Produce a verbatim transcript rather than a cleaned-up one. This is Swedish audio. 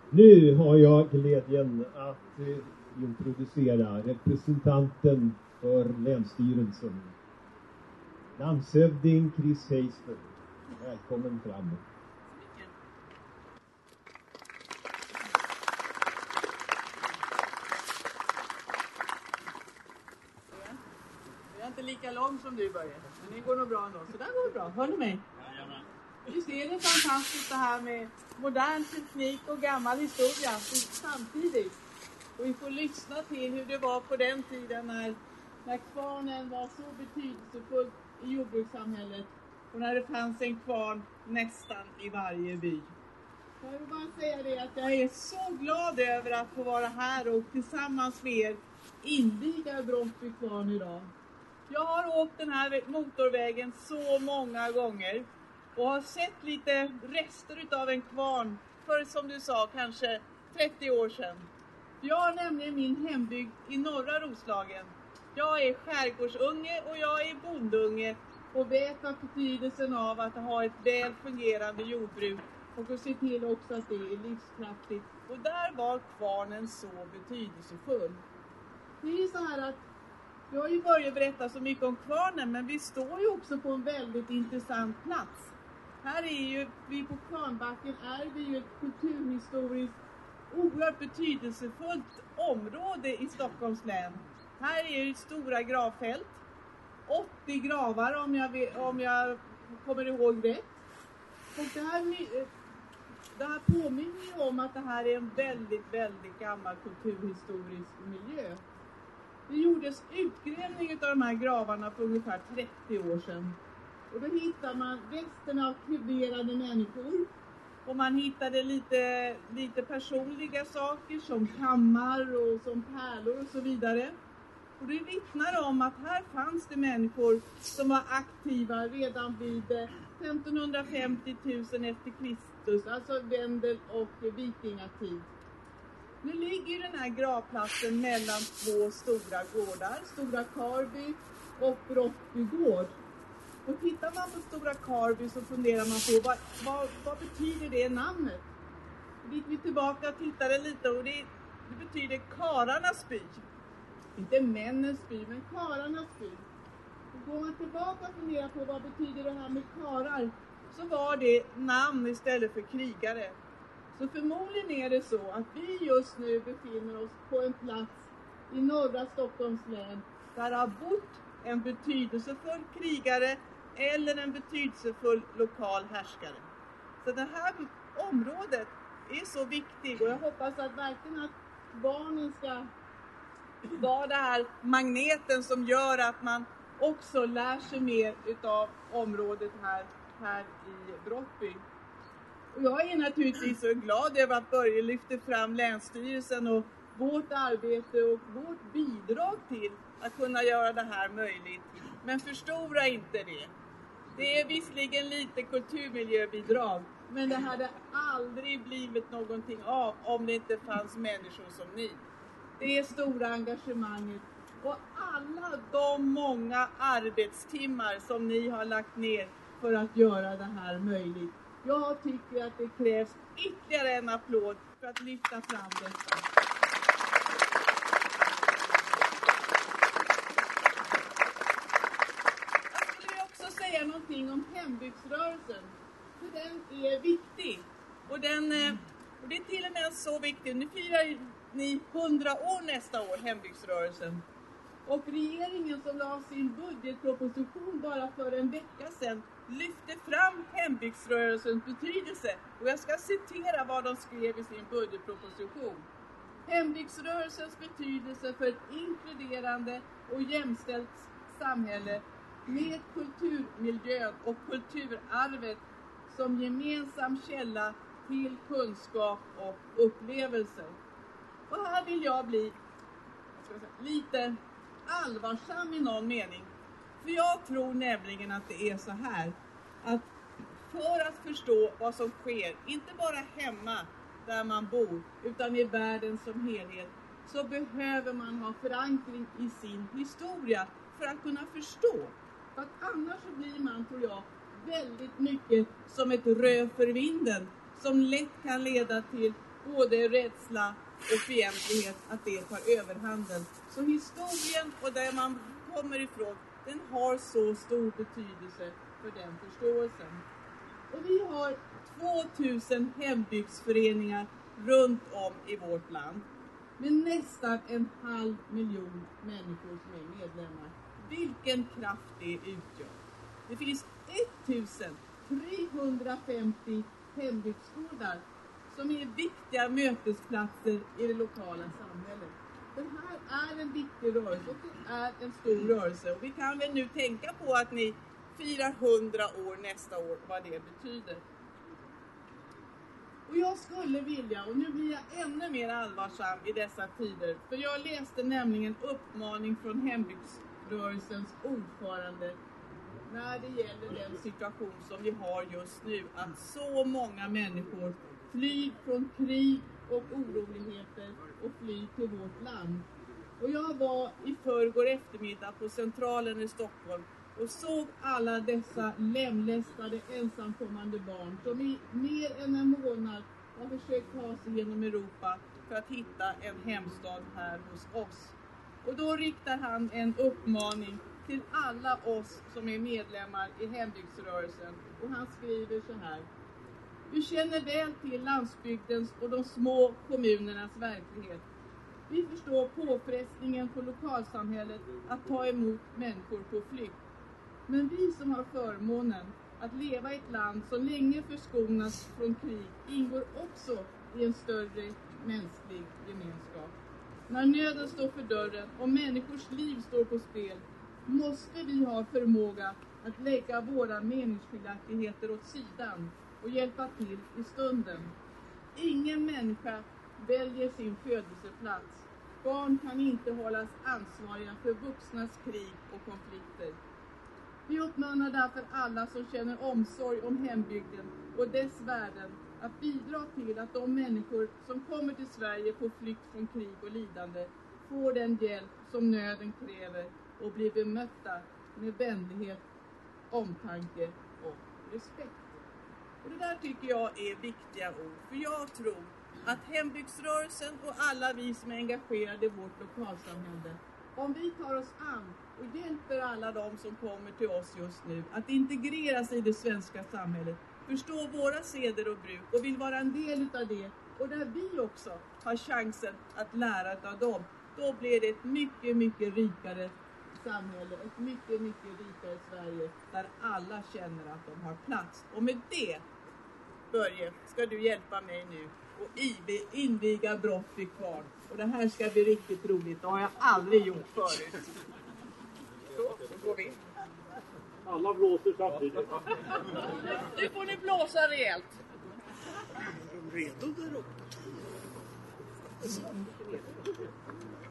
Nu har jag glädjen att eh, introducera representanten för Länsstyrelsen, landshövding Chris Heister. Välkommen fram. Jag är inte lika lång som du, Börje, men det går nog bra ändå. Så där går det bra. Hör ni mig? Visst är det fantastiskt det här med modern teknik och gammal historia samtidigt. Och vi får lyssna till hur det var på den tiden när, när kvarnen var så betydelsefull i jordbrukssamhället. Och när det fanns en kvarn nästan i varje by. Jag vill bara säga det att jag är så glad över att få vara här och tillsammans med er inviga Brottby kvarn idag. Jag har åkt den här motorvägen så många gånger. Och har sett lite rester av en kvarn för, som du sa, kanske trettio år sedan. Jag har nämligen min hembygd i norra Roslagen. Jag är skärgårdsunge och jag är bondunge. Och vet vad betydelsen av att ha ett väl fungerande jordbruk. Och att se till också att det är livskraftigt. Och där var kvarnen så betydelsefull. Det är så här att jag har ju börjat berätta så mycket om kvarnen. Men vi står ju också på en väldigt intressant plats. Här är ju, vi på Kvarnbacken är vi ju ett kulturhistoriskt oerhört betydelsefullt område i Stockholms län. Här är ju stora gravfält, åttio gravar om jag, om jag kommer ihåg rätt. Och det här, det här påminner ju om att det här är en väldigt, väldigt gammal kulturhistorisk miljö. Det gjordes utgrävning av de här gravarna för ungefär trettio år sedan. Och då hittar man resterna av kuverade människor. Och man hittade lite, lite personliga saker som kammar och som pärlor och så vidare. Och det vittnar om att här fanns det människor som var aktiva redan vid femtonhundrafemtio tusen efter Kristus. Alltså Vendel och vikingatid. Nu ligger den här gravplatsen mellan två stora gårdar. Stora Karby och Brottby gård. Och tittar man på Stora Karby så funderar man på vad, vad, vad betyder det namnet? Då gick vi tillbaka och tittade lite och det, det betyder kararnas by. Inte männens by, men kararnas by. Och går man tillbaka och funderar på vad betyder det här med karar, så var det namn istället för krigare. Så förmodligen är det så att vi just nu befinner oss på en plats i norra Stockholms län där har bott en betydelsefull krigare eller en betydelsefull lokal härskare. Så det här området är så viktigt och jag hoppas att verkligen att barnen ska vara den här magneten som gör att man också lär sig mer utav området här, här i Brottby. Och jag är naturligtvis så glad över att Börje lyfter fram Länsstyrelsen och vårt arbete och vårt bidrag till att kunna göra det här möjligt. Men förstora inte det. Det är visserligen lite kulturmiljöbidrag, men det hade aldrig blivit någonting av om det inte fanns människor som ni. Det är stora engagemanget och alla de många arbetstimmar som ni har lagt ner för att göra det här möjligt. Jag tycker att det krävs ytterligare en applåd för att lyfta fram detta. Säga någonting om hembygdsrörelsen. För den är viktig. Och, den, och det är till och med så viktigt. Nu firar ni hundra år nästa år, hembygdsrörelsen. Och regeringen som la sin budgetproposition bara för en vecka sedan lyfte fram hembygdsrörelsens betydelse. Och jag ska citera vad de skrev i sin budgetproposition. Hembygdsrörelsens betydelse för ett inkluderande och jämställt samhälle med kulturmiljön och kulturarvet som gemensam källa till kunskap och upplevelser. Och här vill jag bli jag säga, lite allvarsam i någon mening. För jag tror nämligen att det är så här. Att för att förstå vad som sker, inte bara hemma där man bor, utan i världen som helhet, så behöver man ha förankring i sin historia för att kunna förstå. För att annars så blir man, tror jag, väldigt mycket som ett rö för vinden som lätt kan leda till både rädsla och fientlighet att det tar överhanden. Så historien och där man kommer ifrån, den har så stor betydelse för den förståelsen. Och vi har tvåtusen hembygdsföreningar runt om i vårt land. Med nästan en halv miljon människor som är medlemmar. Vilken kraft det utgör. Det finns ettusen trehundrafemtio hembygdsgårdar som är viktiga mötesplatser i det lokala samhället. Det här är en viktig rörelse och det är en stor rörelse. Och vi kan väl nu tänka på att ni firar hundra år nästa år, vad det betyder. Och jag skulle vilja, och nu blir jag ännu mer allvarsam i dessa tider, för jag läste nämligen uppmaning från hembygdsrörelsens ordförande när det gäller den situation som vi har just nu, att så många människor flyr från krig och oroligheter och flyr till vårt land. Och jag var i förrgår eftermiddag på Centralen i Stockholm och såg alla dessa lemlästade ensamkommande barn som i mer än en månad har försökt ta sig genom Europa för att hitta en hemstad här hos oss. Och då riktar han en uppmaning till alla oss som är medlemmar i hembygdsrörelsen. Och han skriver så här: vi känner väl till landsbygdens och de små kommunernas verklighet. Vi förstår påfrestningen på lokalsamhället att ta emot människor på flykt. Men vi som har förmånen att leva i ett land som länge förskonats från krig ingår också i en större mänsklig gemenskap. När nöden står för dörren och människors liv står på spel måste vi ha förmåga att lägga våra meningsskiljaktigheter åt sidan och hjälpa till i stunden. Ingen människa väljer sin födelseplats. Barn kan inte hållas ansvariga för vuxnas krig och konflikter. Vi uppmanar därför alla som känner omsorg om hembygden och dess värden att bidra till att de människor som kommer till Sverige på flykt från krig och lidande får den hjälp som nöden kräver och blir bemötta med vänlighet, omtanke och respekt. Och det där tycker jag är viktiga ord, för jag tror att hembygdsrörelsen och alla vi som är engagerade i vårt lokalsamhälle, om vi tar oss an och hjälper alla de som kommer till oss just nu att integreras i det svenska samhället, förstå våra seder och bruk och vill vara en del utav det, och där vi också har chansen att lära av dem, då blir det ett mycket, mycket rikare samhälle, ett mycket, mycket rikare Sverige där alla känner att de har plats. Och med det, Börje, ska du hjälpa mig nu och inviga Brottby kvarn. Och det här ska bli riktigt roligt, det har jag aldrig gjort förut. Så, så går vi. Alla blåser samtidigt. Nu får ni blåsa rejält. Är de redo där uppe?